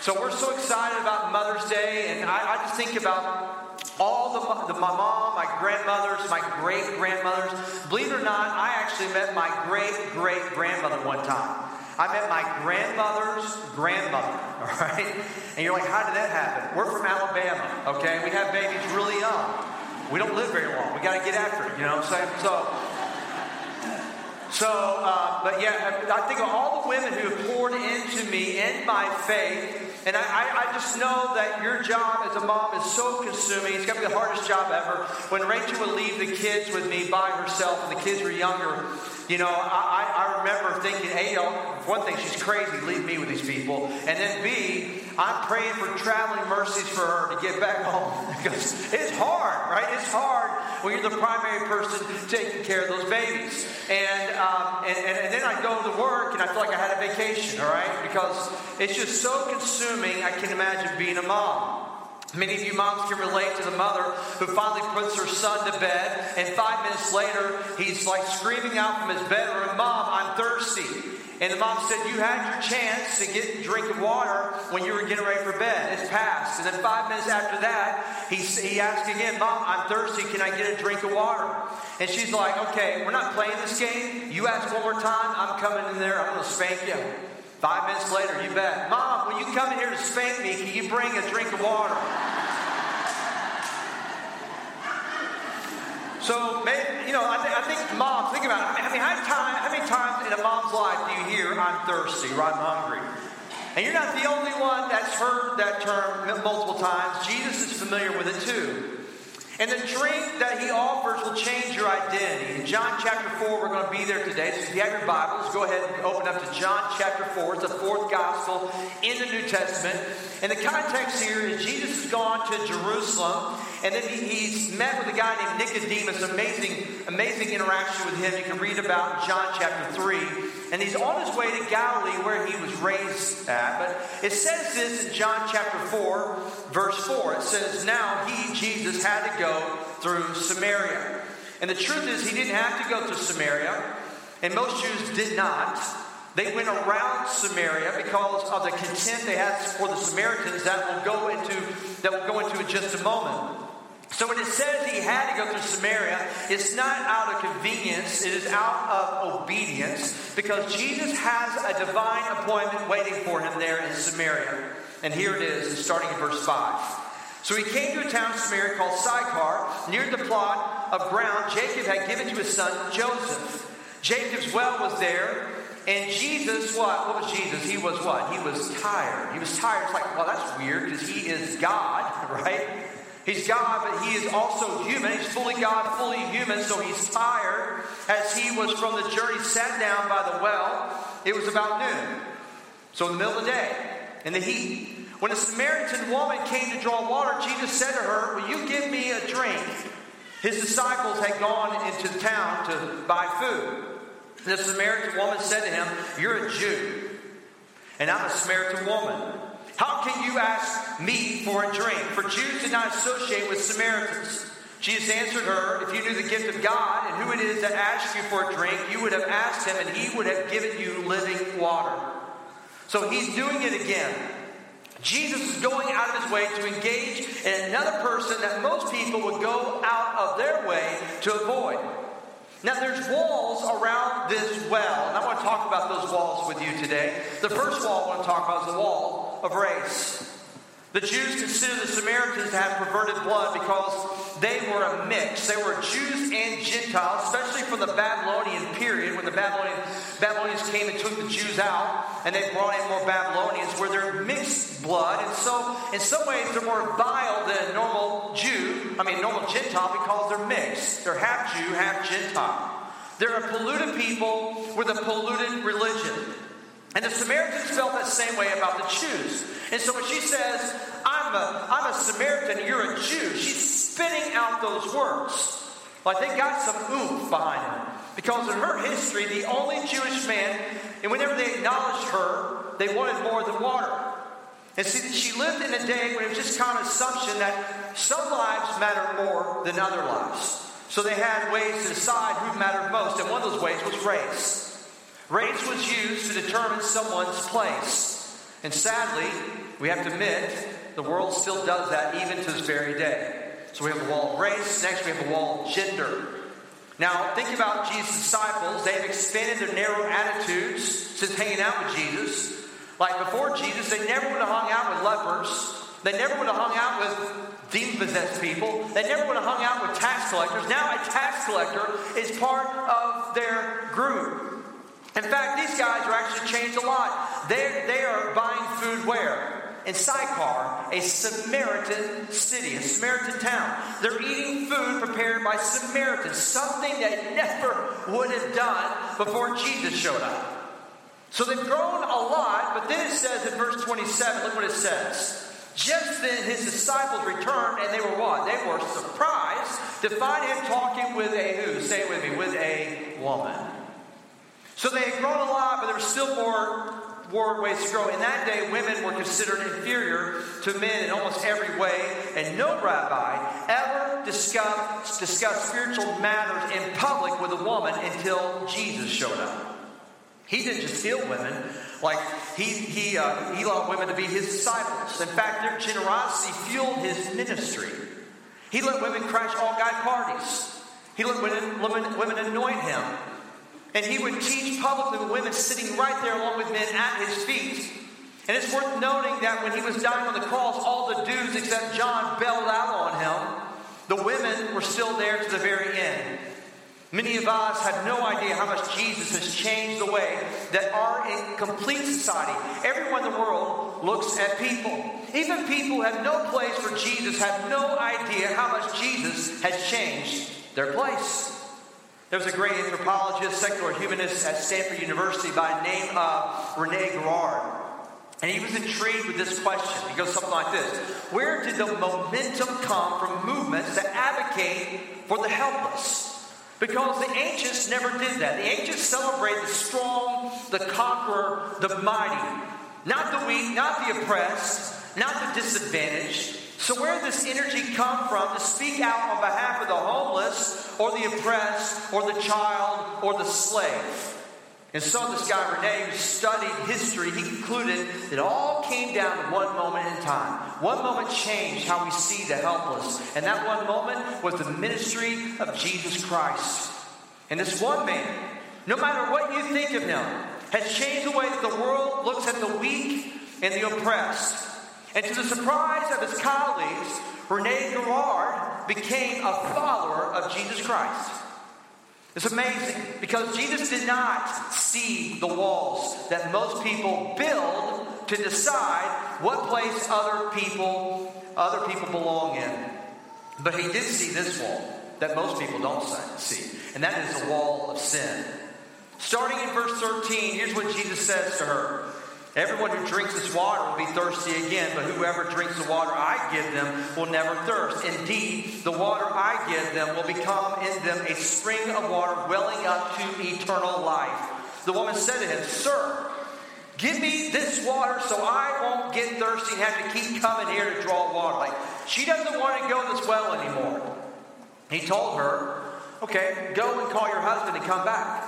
So we're so excited about Mother's Day, and I just think about all my mom, my grandmothers, my great-grandmothers. Believe it or not, I actually met my great-great-grandmother one time. I met my grandmother's grandmother, all right? And you're like, how did that happen? We're from Alabama, okay? We have babies really young. We don't live very long. We got to get after it, you know what I'm saying? But yeah, I think of all the women who have poured into me in my faith. And I just know that your job as a mom is so consuming. It's got to be the hardest job ever. When Rachel would leave the kids with me by herself and the kids were younger, you know, I remember thinking, A, one thing, she's crazy, leave me with these people. And then B, I'm praying for traveling mercies for her to get back home. Because it's hard, right? It's hard when you're the primary person taking care of those babies. And then I go to work and I feel like I had a vacation, all right? Because it's just so consuming, I can imagine being a mom. Many of you moms can relate to the mother who finally puts her son to bed, and 5 minutes later, he's like screaming out from his bedroom, Mom, I'm thirsty. And the mom said, you had your chance to get a drink of water when you were getting ready for bed. It's passed. And then 5 minutes after that, he asked again, Mom, I'm thirsty. Can I get a drink of water? And she's like, okay, we're not playing this game. You ask one more time, I'm coming in there. I'm going to spank you. 5 minutes later, you bet. Mom, when you come in here to spank me, can you bring a drink of water? So, maybe, you know, I think moms, think about it. I mean, how many times in a mom's life do you hear, I'm thirsty or I'm hungry? And you're not the only one that's heard that term multiple times. Jesus is familiar with it too. And the drink that he offers will change your identity. In John chapter 4, we're going to be there today. So if you have your Bibles, go ahead and open up to John chapter 4. It's the fourth gospel in the New Testament. And the context here is Jesus has gone to Jerusalem. And then he's met with a guy named Nicodemus. Amazing interaction with him. You can read about in John chapter 3. And he's on his way to Galilee where he was raised at. But it says this in John chapter 4, verse 4. It says, now he, Jesus, had to go through Samaria. And the truth is he didn't have to go through Samaria. And most Jews did not. They went around Samaria because of the contempt they had for the Samaritans that we'll go into in just a moment. So when it says he had to go through Samaria, it's not out of convenience. It is out of obedience because Jesus has a divine appointment waiting for him there in Samaria. And here it is, starting in verse 5. So he came to a town of Samaria called Sychar, near the plot of ground Jacob had given to his son Joseph. Jacob's well was there. And Jesus, what? What was Jesus? He was what? He was tired. He was tired. It's like, well, that's weird because he is God, right? He's God, but he is also human. He's fully God, fully human, so he's tired. As he was from the journey, sat down by the well. It was about noon. So in the middle of the day, in the heat. When a Samaritan woman came to draw water, Jesus said to her, will you give me a drink? His disciples had gone into the town to buy food. The Samaritan woman said to him, you're a Jew, and I'm a Samaritan woman. How can you ask me for a drink? For Jews did not associate with Samaritans. Jesus answered her, if you knew the gift of God and who it is that asks you for a drink, you would have asked him and he would have given you living water. So he's doing it again. Jesus is going out of his way to engage in another person that most people would go out of their way to avoid. Now, there's walls around this well, and I want to talk about those walls with you today. The first wall I want to talk about is the wall of race. The Jews considered the Samaritans to have perverted blood because they were a mix. They were Jews and Gentiles, especially from the Babylonian period, when the Babylonians came and took the Jews out, and they brought in more Babylonians, where they're mixed blood. And so, in some ways, they're more vile than a normal Gentile, because they're mixed. They're half Jew, half Gentile. They're a polluted people with a polluted religion. And the Samaritans felt that same way about the Jews. And so when she says, I'm a Samaritan, you're a Jew, she's spitting out those words. Like they got some oomph behind her. Because in her history, the only Jewish man, and whenever they acknowledged her, they wanted more than water. And see, she lived in a day when it was just kind of assumption that some lives matter more than other lives. So they had ways to decide who mattered most. And one of those ways was race. Race was used to determine someone's place. And sadly, we have to admit, the world still does that even to this very day. So we have the wall of race. Next, we have the wall of gender. Now, think about Jesus' disciples. They've expanded their narrow attitudes since hanging out with Jesus. Like before Jesus, they never would have hung out with lepers. They never would have hung out with demon-possessed people. They never would have hung out with tax collectors. Now a tax collector is part of their group. In fact, these guys are actually changed a lot. They are buying food where? In Sychar, a Samaritan city, a Samaritan town. They're eating food prepared by Samaritans, something they never would have done before Jesus showed up. So they've grown a lot, but then it says in verse 27, look what it says. Just then his disciples returned, and they were what? They were surprised to find him talking with a who? Say it with me, with a woman. So they had grown a lot, but there was still more ways to grow. In that day, women were considered inferior to men in almost every way, and no rabbi ever discussed spiritual matters in public with a woman until Jesus showed up. He didn't just heal women, like he allowed women to be his disciples. In fact, their generosity fueled his ministry. He let women crash all-guy parties. He let women anoint him. And he would teach publicly with women sitting right there along with men at his feet. And it's worth noting that when he was dying on the cross, all the dudes except John bailed out on him. The women were still there to the very end. Many of us have no idea how much Jesus has changed the way that our complete society, everyone in the world, looks at people. Even people who have no place for Jesus have no idea how much Jesus has changed their place. There was a great anthropologist, secular humanist at Stanford University by the name of Rene Girard. And he was intrigued with this question. He goes something like this. Where did the momentum come from movements that advocate for the helpless? Because the ancients never did that. The ancients celebrated the strong, the conqueror, the mighty. Not the weak, not the oppressed, not the disadvantaged. So where did this energy come from to speak out on behalf of the homeless or the oppressed or the child or the slave? And so this guy, Rene, who studied history, he concluded that it all came down to one moment in time. One moment changed how we see the helpless. And that one moment was the ministry of Jesus Christ. And this one man, no matter what you think of him, has changed the way that the world looks at the weak and the oppressed. And to the surprise of his colleagues, Rene Girard became a follower of Jesus Christ. It's amazing because Jesus did not see the walls that most people build to decide what place other people belong in. But he did see this wall that most people don't see, and that is the wall of sin. Starting in verse 13, here's what Jesus says to her. Everyone who drinks this water will be thirsty again, but whoever drinks the water I give them will never thirst. Indeed, the water I give them will become in them a spring of water welling up to eternal life. The woman said to him, Sir, give me this water so I won't get thirsty and have to keep coming here to draw water. Like, she doesn't want to go this well anymore. He told her, okay, go and call your husband and come back.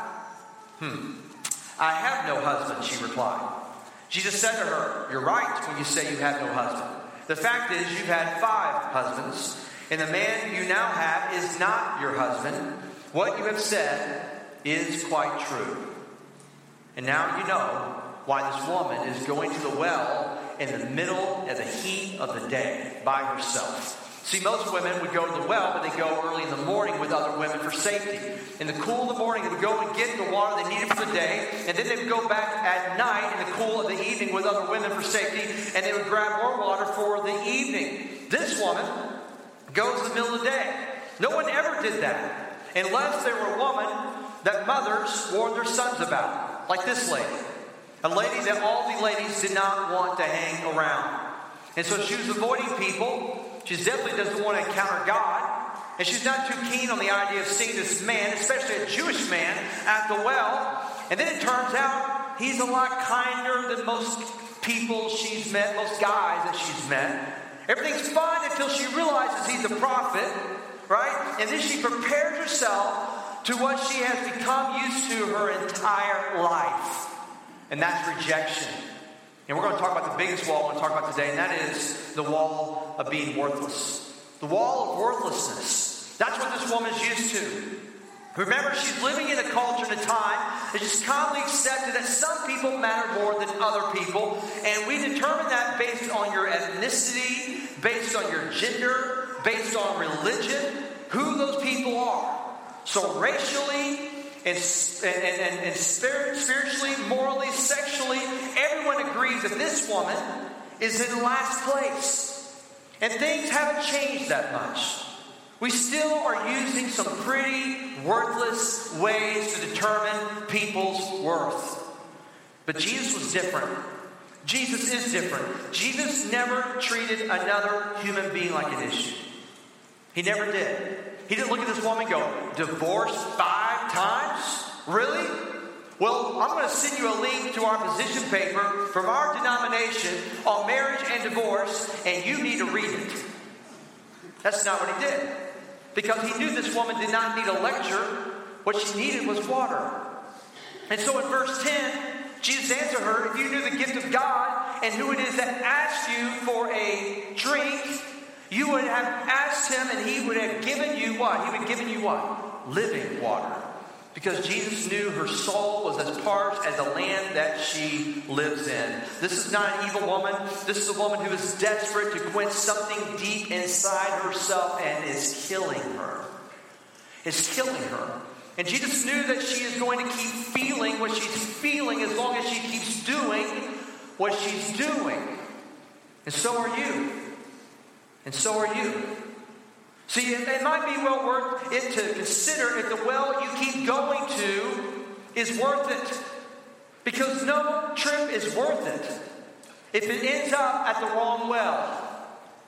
I have no husband, she replied. Jesus said to her, You're right when you say you have no husband. The fact is you've had 5 husbands, and the man you now have is not your husband. What you have said is quite true. And now you know why this woman is going to the well in the middle of the heat of the day by herself. See, most women would go to the well, but they go early in the morning with other women for safety. In the cool of the morning, they would go and get the water they needed for the day, and then they would go back at night in the cool of the evening with other women for safety, and they would grab more water for the evening. This woman goes in the middle of the day. No one ever did that, unless they were a woman that mothers warned their sons about, like this lady. A lady that all the ladies did not want to hang around. And so she was avoiding people. She definitely doesn't want to encounter God. And she's not too keen on the idea of seeing this man, especially a Jewish man, at the well. And then it turns out he's a lot kinder than most people she's met, most guys that she's met. Everything's fine until she realizes he's a prophet, right? And then she prepares herself to what she has become used to her entire life. And that's rejection. And we're going to talk about the biggest wall I want to talk about today, and that is the wall of being worthless. The wall of worthlessness. That's what this woman's used to. Remember, she's living in a culture and a time that just commonly accepted that some people matter more than other people. And we determine that based on your ethnicity, based on your gender, based on religion, who those people are. So racially and spiritually, morally, sexually, everyone agrees that this woman is in last place. And things haven't changed that much. We still are using some pretty worthless ways to determine people's worth. But Jesus was different. Jesus is different. Jesus never treated another human being like an issue. He never did. He didn't look at this woman and go, divorced 5 times? Really? Well, I'm going to send you a link to our position paper from our denomination on marriage and divorce, and you need to read it. That's not what he did. Because he knew this woman did not need a lecture. What she needed was water. And so in verse 10, Jesus answered her, if you knew the gift of God and who it is that asked you for a drink, you would have asked him and he would have given you what? He would have given you what? Living water. Because Jesus knew her soul was as parched as the land that she lives in. This is not an evil woman. This is a woman who is desperate to quench something deep inside herself and is killing her. It's killing her. And Jesus knew that she is going to keep feeling what she's feeling as long as she keeps doing what she's doing. And so are you. And so are you. See, it might be well worth it to consider if the well you keep going to is worth it. Because no trip is worth it if it ends up at the wrong well.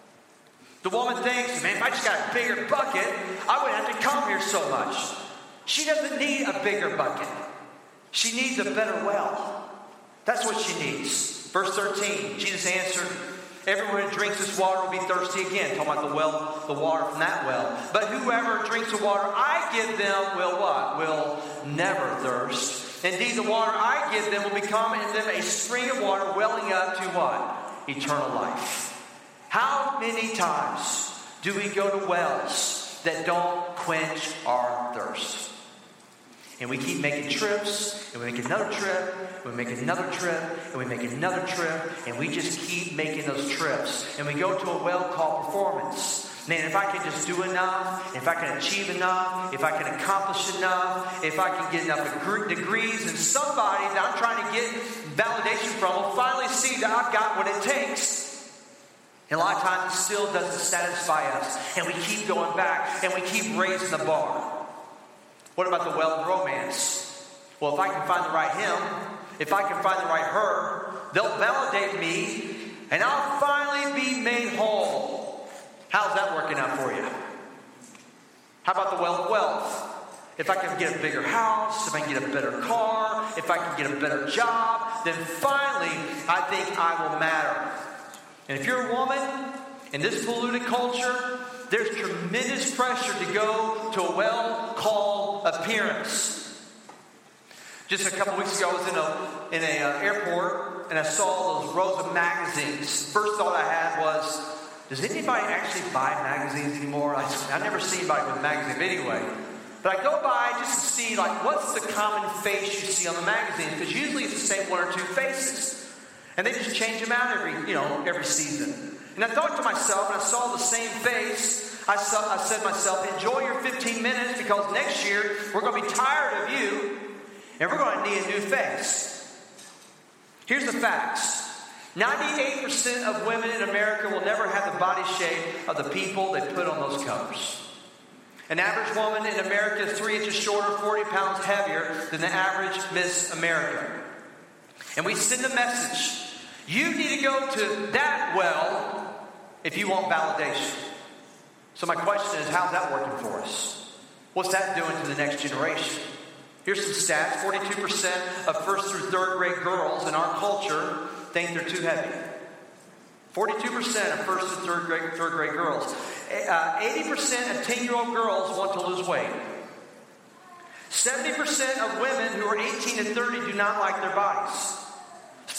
The woman thinks, man, if I just got a bigger bucket, I wouldn't have to come here so much. She doesn't need a bigger bucket. She needs a better well. That's what she needs. Verse 13, Jesus answered, everyone who drinks this water will be thirsty again. Talking about the well, the water from that well. But whoever drinks the water I give them will what? Will never thirst. Indeed, the water I give them will become in them a spring of water welling up to what? Eternal life. How many times do we go to wells that don't quench our thirst? And we keep making trips, and we make another trip, and we make another trip, and we make another trip, and we just keep making those trips. And we go to a well called performance. Man, if I can just do enough, if I can achieve enough, if I can accomplish enough, if I can get enough degrees, and somebody that I'm trying to get validation from will finally see that I've got what it takes. And a lot of times it still doesn't satisfy us. And we keep going back, and we keep raising the bar. What about the well of romance? Well, if I can find the right him, if I can find the right her, they'll validate me, and I'll finally be made whole. How's that working out for you? How about the well of wealth? If I can get a bigger house, if I can get a better car, if I can get a better job, then finally I think I will matter. And if you're a woman in this polluted culture, there's tremendous pressure to go to a well-called appearance. Just a couple weeks ago, I was in an airport, and I saw those rows of magazines. First thought I had was, does anybody actually buy magazines anymore? I never see anybody with a magazine, but anyway. But I go by just to see, like, what's the common face you see on the magazine? Because usually it's the same 1 or 2 faces. And they just change them out every season. And I thought to myself, and I saw the same face, I said to myself, enjoy your 15 minutes because next year we're going to be tired of you and we're going to need a new face. Here's the facts. 98% of women in America will never have the body shape of the people they put on those covers. An average woman in America is 3 inches shorter, 40 pounds heavier than the average Miss America. And we send a message. You need to go to that well if you want validation. So my question is, how's that working for us? What's that doing to the next generation? Here's some stats. 42% of first through third grade girls in our culture think they're too heavy. 42% of first through third grade girls. 80% of 10-year-old girls want to lose weight. 70% of women who are 18 and 30 do not like their bodies.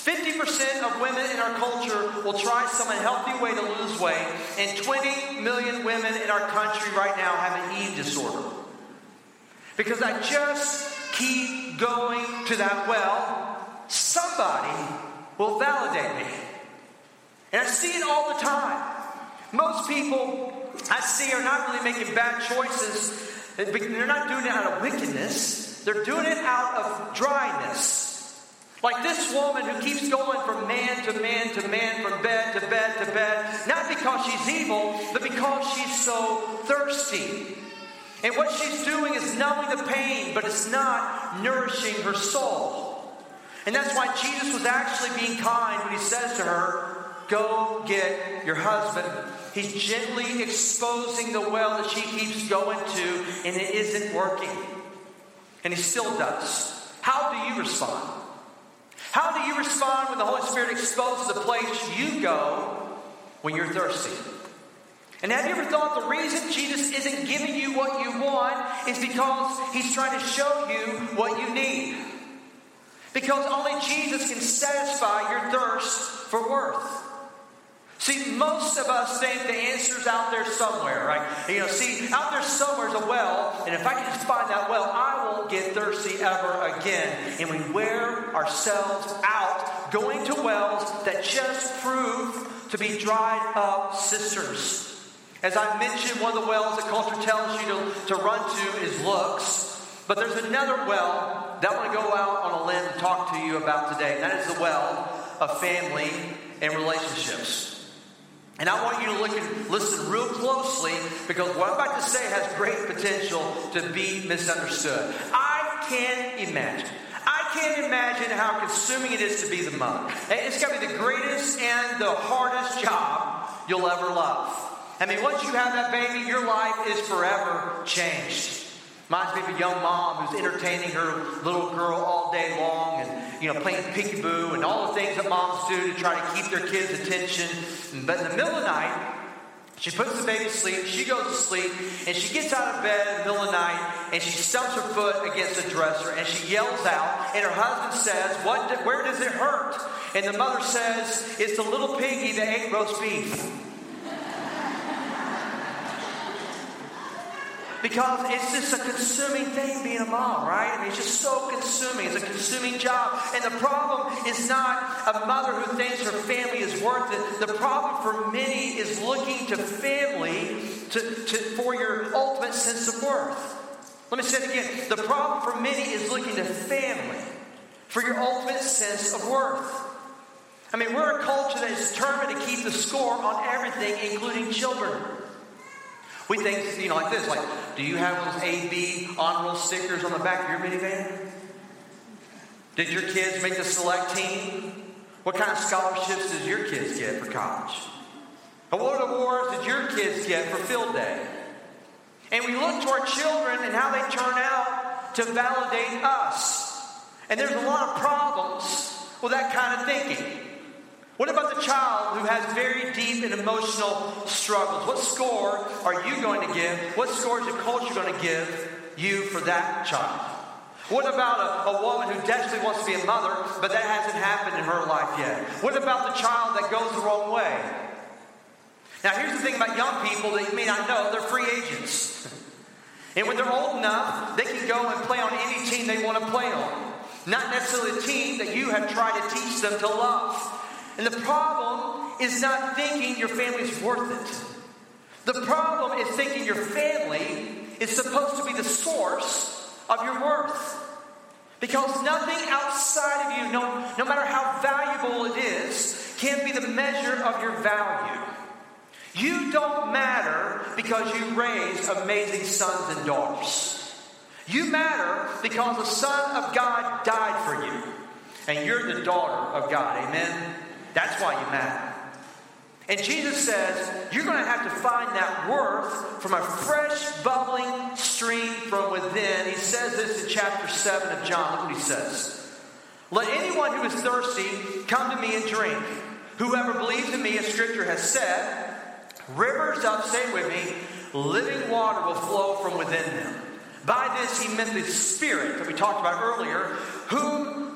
50% of women in our culture will try some unhealthy way to lose weight, and 20 million women in our country right now have an eating disorder. Because I just keep going to that well, somebody will validate me. And I see it all the time. Most people I see are not really making bad choices. They're not doing it out of wickedness. They're doing it out of dryness. Like this woman who keeps going from man to man to man, from bed to bed to bed, not because she's evil, but because she's so thirsty. And what she's doing is numbing the pain, but it's not nourishing her soul. And that's why Jesus was actually being kind when he says to her, go get your husband. He's gently exposing the well that she keeps going to, and it isn't working. And he still does. How do you respond? How do you respond when the Holy Spirit exposes the place you go when you're thirsty? And have you ever thought the reason Jesus isn't giving you what you want is because he's trying to show you what you need? Because only Jesus can satisfy your thirst for worth. See, most of us think the answer's out there somewhere, right? Out there somewhere's a well, and if I can just find that well, I won't get thirsty ever again. And we wear ourselves out going to wells that just prove to be dried up cisterns. As I mentioned, one of the wells that culture tells you to run to is looks. But there's another well that I want to go out on a limb and talk to you about today. And that is the well of family and relationships. And I want you to look and listen real closely, because what I'm about to say has great potential to be misunderstood. I can't imagine how consuming it is to be the mother. It's got to be the greatest and the hardest job you'll ever love. I mean, once you have that baby, your life is forever changed. Reminds me of a young mom who's entertaining her little girl all day long and, playing peekaboo and all the things that moms do to try to keep their kids' attention. But in the middle of the night, she puts the baby to sleep, she goes to sleep, and she gets out of bed in the middle of the night, and she stumps her foot against the dresser, and she yells out, and her husband says, where does it hurt? And the mother says, it's the little piggy that ate roast beef. Because it's just a consuming thing being a mom, right? I mean, it's just so consuming. It's a consuming job. And the problem is not a mother who thinks her family is worth it. The problem for many is looking to family for your ultimate sense of worth. Let me say it again. The problem for many is looking to family for your ultimate sense of worth. I mean, we're a culture that is determined to keep the score on everything, including children. We think, like this, do you have those A/B honor roll stickers on the back of your minivan? Did your kids make the select team? What kind of scholarships did your kids get for college? And what awards did your kids get for field day? And we look to our children and how they turn out to validate us. And there's a lot of problems with that kind of thinking. What about the child who has very deep and emotional struggles? What score are you going to give? What score is the culture going to give you for that child? What about a woman who desperately wants to be a mother, but that hasn't happened in her life yet? What about the child that goes the wrong way? Now, here's the thing about young people that you may not know. They're free agents. And when they're old enough, they can go and play on any team they want to play on. Not necessarily a team that you have tried to teach them to love. And the problem is not thinking your family's worth it. The problem is thinking your family is supposed to be the source of your worth. Because nothing outside of you, no matter how valuable it is, can be the measure of your value. You don't matter because you raised amazing sons and daughters. You matter because the Son of God died for you. And you're the daughter of God. Amen? That's why you matter. And Jesus says, you're going to have to find that worth from a fresh, bubbling stream from within. He says this in chapter 7 of John. Look what he says. Let anyone who is thirsty come to me and drink. Whoever believes in me, as Scripture has said, rivers of, say it with me, living water will flow from within them. By this he meant the Spirit that we talked about earlier, whom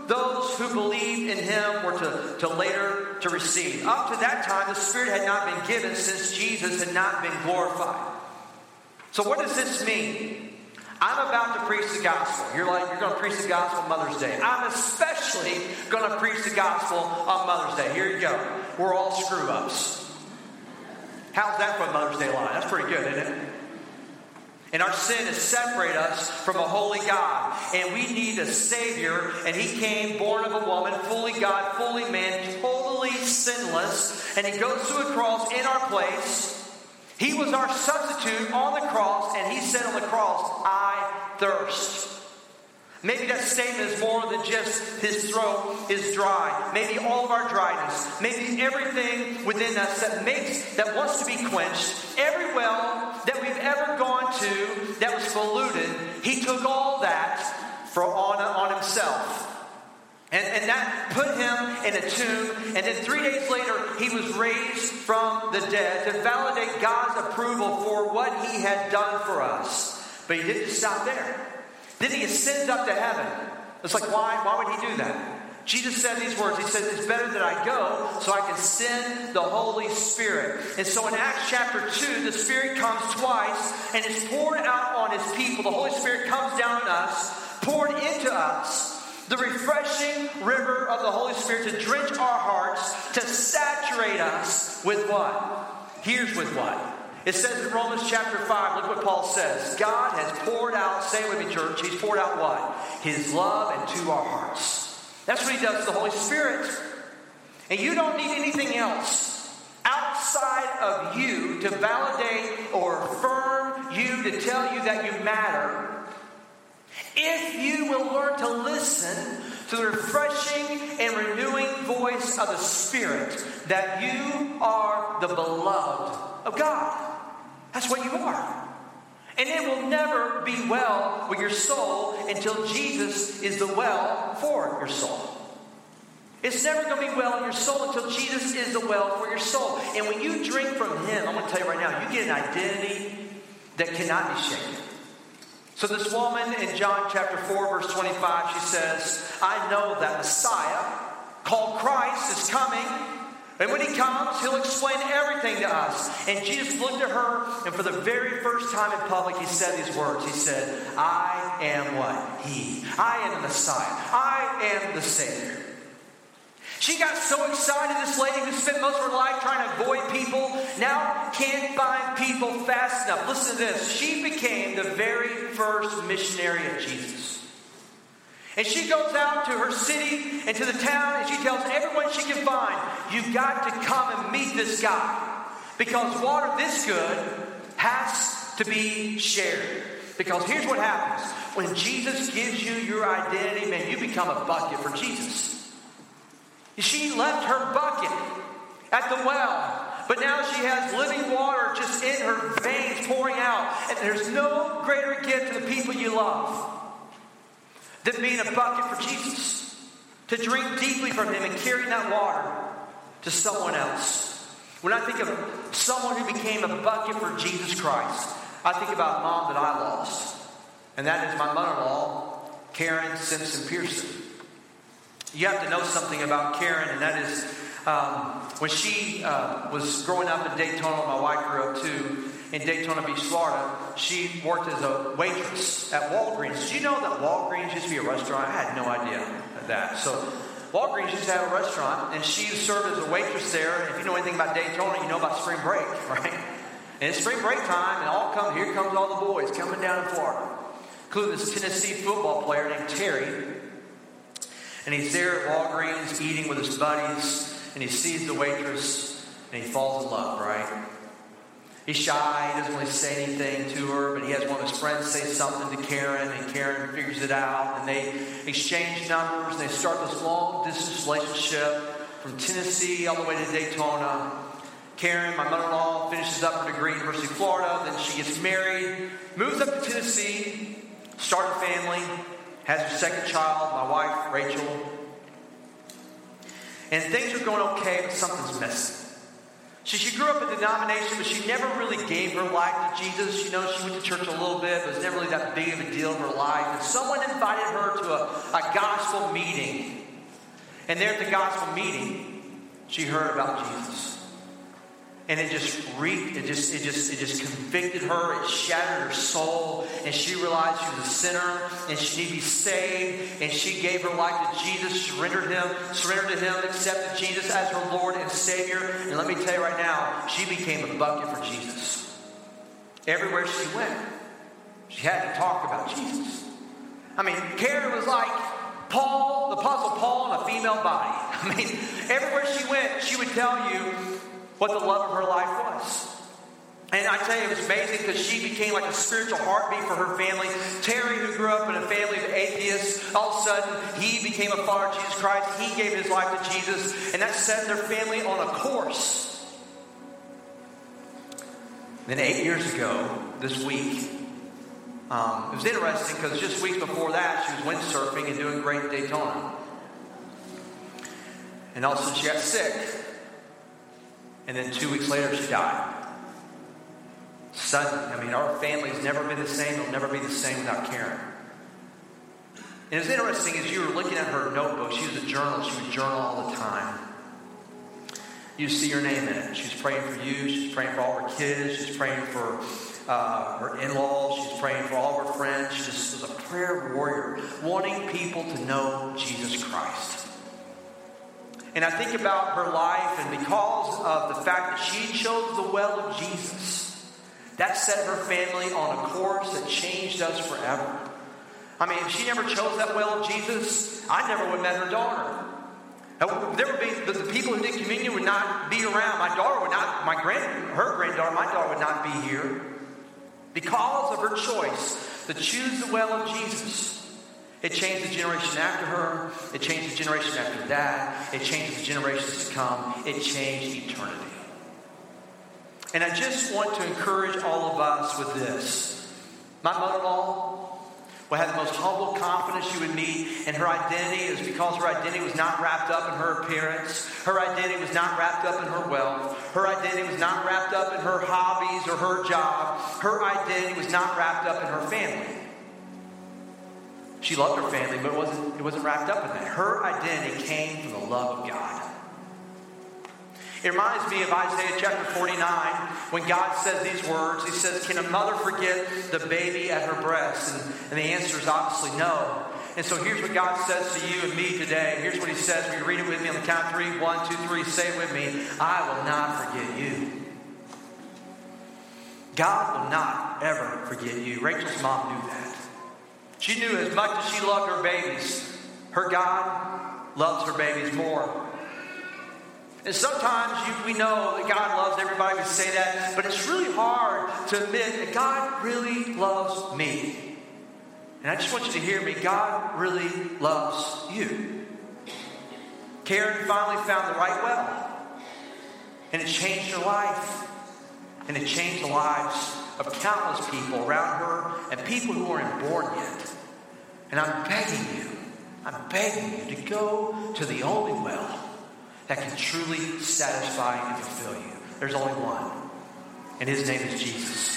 those who believed in him were to later to receive. Up to that time, the Spirit had not been given since Jesus had not been glorified. So what does this mean? I'm about to preach the gospel. You're going to preach the gospel on Mother's Day. I'm especially going to preach the gospel on Mother's Day. Here you go. We're all screw-ups. How's that for a Mother's Day line? That's pretty good, isn't it? And our sin has separated us from a holy God. And we need a Savior. And he came born of a woman, fully God, fully man, totally sinless. And he goes to a cross in our place. He was our substitute on the cross. And he said on the cross, I thirst. Maybe that statement is more than just his throat is dry. Maybe all of our dryness. Maybe everything within us that wants to be quenched. Every well that we've ever gone to that was polluted, he took all that on himself. And that put him in a tomb. And then 3 days later, he was raised from the dead to validate God's approval for what he had done for us. But he didn't stop there. Then he ascends up to heaven. It's like, why would he do that? Jesus said these words. He said, it's better that I go so I can send the Holy Spirit. And so in Acts chapter 2, the Spirit comes twice and is poured out on his people. The Holy Spirit comes down on us, poured into us. The refreshing river of the Holy Spirit to drench our hearts, to saturate us with what? Here's with what? It says in Romans chapter 5, look what Paul says. God has poured out, say it with me, church, he's poured out what? His love into our hearts. That's what he does to the Holy Spirit. And you don't need anything else outside of you to validate or affirm you, to tell you that you matter. If you will learn to listen to the refreshing and renewing voice of the Spirit, that you are the beloved of God. That's what you are. And it will never be well with your soul until Jesus is the well for your soul. It's never going to be well in your soul until Jesus is the well for your soul. And when you drink from him, I'm going to tell you right now, you get an identity that cannot be shaken. So this woman in John chapter 4, verse 25, she says, I know that Messiah, called Christ, is coming. And when he comes, he'll explain everything to us. And Jesus looked at her, and for the very first time in public, he said these words. He said, I am what? He. I am the Messiah. I am the Savior. She got so excited, this lady who spent most of her life trying to avoid people, now can't find people fast enough. Listen to this. She became the very first missionary of Jesus. And she goes out to her city and to the town, and she tells everyone she can find, you've got to come and meet this guy. Because water this good has to be shared. Because here's what happens. When Jesus gives you your identity, man, you become a bucket for Jesus. She left her bucket at the well, but now she has living water just in her veins pouring out. And there's no greater gift to the people you love than being a bucket for Jesus. To drink deeply from him and carry that water to someone else. When I think of someone who became a bucket for Jesus Christ, I think about a mom that I lost. And that is my mother-in-law, Karen Simpson Pearson. You have to know something about Karen, and that is when she was growing up in Daytona, my wife grew up too, in Daytona Beach, Florida, she worked as a waitress at Walgreens. Did you know that Walgreens used to be a restaurant? I had no idea that. So Walgreens used to have a restaurant, and she served as a waitress there. If you know anything about Daytona, you know about spring break, right? And it's spring break time, and here comes all the boys coming down in Florida, including this Tennessee football player named Terry. And he's there at Walgreens eating with his buddies, and he sees the waitress, and he falls in love, right? He's shy, he doesn't really say anything to her, but he has one of his friends say something to Karen, and Karen figures it out, and they exchange numbers, and they start this long-distance relationship from Tennessee all the way to Daytona. Karen, my mother-in-law, finishes up her degree at University of Florida, then she gets married, moves up to Tennessee, starts a family, has her second child, my wife, Rachel. And things are going okay, but something's missing. She grew up in a denomination, but she never really gave her life to Jesus. You know, she went to church a little bit, but it was never really that big of a deal in her life. And someone invited her to a gospel meeting. And there at the gospel meeting, she heard about Jesus. And it just convicted her. It shattered her soul. And she realized she was a sinner and she needed to be saved. And she gave her life to Jesus, surrendered to him, accepted Jesus as her Lord and Savior. And let me tell you right now, she became a bucket for Jesus. Everywhere she went, she had to talk about Jesus. I mean, Karen was like Paul, the Apostle Paul in a female body. I mean, everywhere she went, she would tell you what the love of her life was. And I tell you, it was amazing because she became like a spiritual heartbeat for her family. Terry, who grew up in a family of atheists, all of a sudden, he became a follower of Jesus Christ. He gave his life to Jesus, and that set their family on a course. Then 8 years ago, this week, it was interesting because just weeks before that, she was windsurfing and doing great in Daytona. And all of a sudden, she got sick. And then 2 weeks later, she died. Suddenly, I mean, our family's never been the same. It'll never be the same without Karen. And it's interesting, as you were looking at her notebook, she was a journalist. She would journal all the time. You see her name in it. She's praying for you. She's praying for all her kids. She's praying for her in-laws. She's praying for all of her friends. She just was a prayer warrior, wanting people to know Jesus Christ. And I think about her life, and because of the fact that she chose the well of Jesus, that set her family on a course that changed us forever. I mean, if she never chose that well of Jesus, I never would have met her daughter. There would be the people who did communion would not be around. My daughter would not, her granddaughter, my daughter would not be here. Because of her choice to choose the well of Jesus, it changed the generation after her. It changed the generation after that. It changed the generations to come. It changed eternity. And I just want to encourage all of us with this. My mother-in-law will have the most humble confidence you would meet, and her identity is because her identity was not wrapped up in her appearance. Her identity was not wrapped up in her wealth. Her identity was not wrapped up in her hobbies or her job. Her identity was not wrapped up in her family. She loved her family, but it wasn't wrapped up in that. Her identity came from the love of God. It reminds me of Isaiah chapter 49, when God says these words. He says, can a mother forget the baby at her breast? And the answer is obviously no. And so here's what God says to you and me today. Here's what he says. Will you read it with me on the count of 3? 1, 2, 3. Say it with me. I will not forget you. God will not ever forget you. Rachel's mom knew that. She knew as much as she loved her babies, her God loves her babies more. And sometimes we know that God loves everybody. We say that. But it's really hard to admit that God really loves me. And I just want you to hear me. God really loves you. Karen finally found the right well. And it changed her life. And it changed the lives of countless people around her and people who aren't born yet. And I'm begging you to go to the only well that can truly satisfy and fulfill you. There's only one, and his name is Jesus.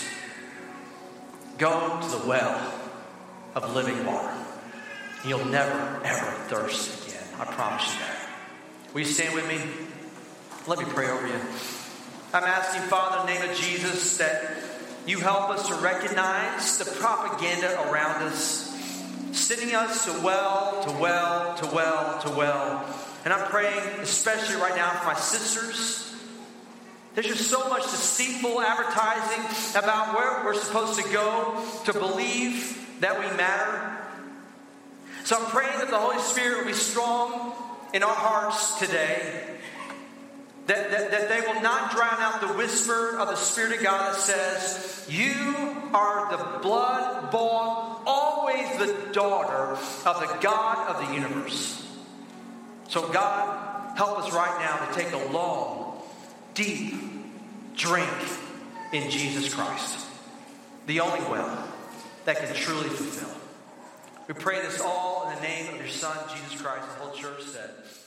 Go to the well of living water. You'll never, ever thirst again. I promise you that. Will you stand with me? Let me pray over you. I'm asking, Father, in the name of Jesus, that you help us to recognize the propaganda around us, sending us to well, to well, to well, to well. And I'm praying, especially right now, for my sisters. There's just so much deceitful advertising about where we're supposed to go to believe that we matter. So I'm praying that the Holy Spirit will be strong in our hearts today. That they will not drown out the whisper of the Spirit of God that says, you are the blood-bought, always the daughter of the God of the universe. So God, help us right now to take a long, deep drink in Jesus Christ. The only well that can truly fulfill. We pray this all in the name of your Son, Jesus Christ. The whole church said.